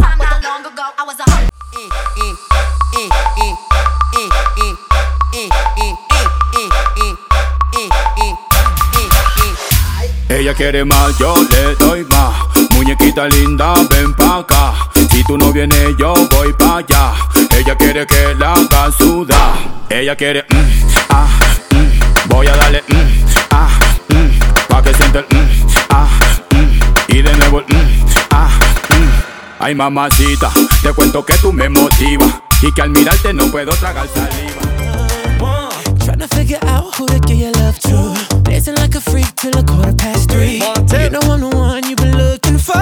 time not long ago, I was a hoe. Ella quiere más, yo le doy más. Muñequita linda, ven pa' acá. Si tú no vienes, yo voy pa' allá. Ella quiere que la haga sudar. Ella quiere, voy a darle, pa' que sienta el, y de nuevo el, Ay, mamacita, te cuento que tú me motivas y que al mirarte no puedo tragar saliva. Tryna figure out who to give your love to. Dancing like a freak till 3:15. You know I'm the one you've been looking for.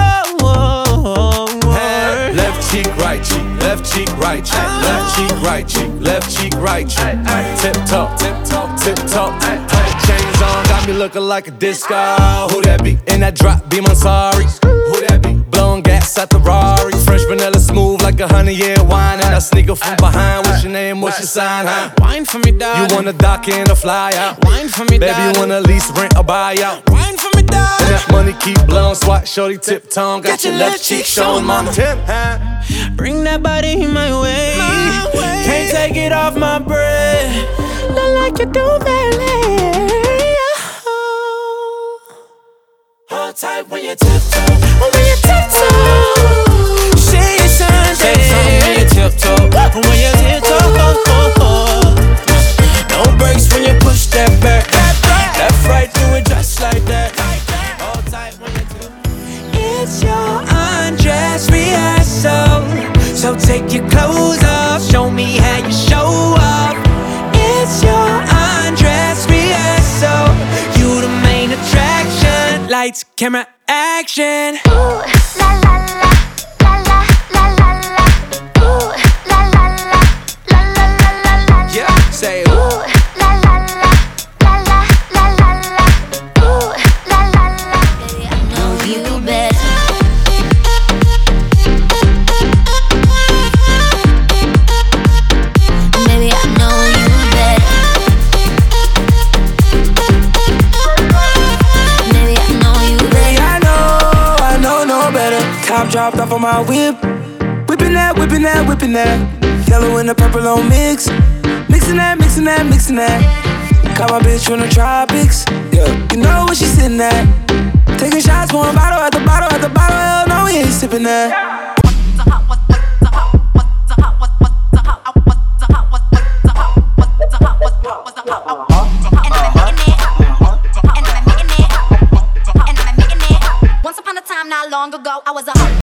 Left cheek, right cheek, left cheek, right cheek, left cheek, right cheek, left cheek, right cheek. Tip top, tip top, tip top. Chains on, got me looking like a disco. Who that be? In that drop, be my sorry. Who that be? Blowing gas at the Rari. Fresh vanilla smooth like 100-year wine. And I sneak up from behind. What's your name? What's your sign? Huh? Wine for me, dog. You wanna dock in or fly out? Wine for me, dog. Baby, you wanna lease, rent, or buy out? Wine for me, dog. And that money keep blowing, swat, shorty, tip tongue. Got your left cheek showing, mama. Bring that body my way. Can't take it off my breath. Not like you do, baby. Hold tight when you tiptoe. When you tiptoe. Say your sign, say when you tiptoe. When you tiptoe. No brakes when you push that back. Left, right, do it just like that. Hold tight when you tiptoe. It's your undress rehearsal. So take your clothes off. Show me how you show up. It's your undress rehearsal. You the main attraction. Lights, camera, action. Ooh, la la la, la la la la la. Ooh, la la la, la la la la la. Yeah, say Ooh, la la la, la la la la la. Ooh, la la la. Baby, I know you better. Baby, I know you better. Baby, I know you better. I know no better. Top dropped off on my whip. Whipping that, whipping that, whipping that. Yellow and the purple on mix. Mixing that, mixing that, mixing that. Got my bitch from the tropics. Yeah, you know where she sitting at. Taking shots, pouring bottle at the bottle at the bottle. Hell no, we ain't sipping that. Once upon a time, not long ago, I was a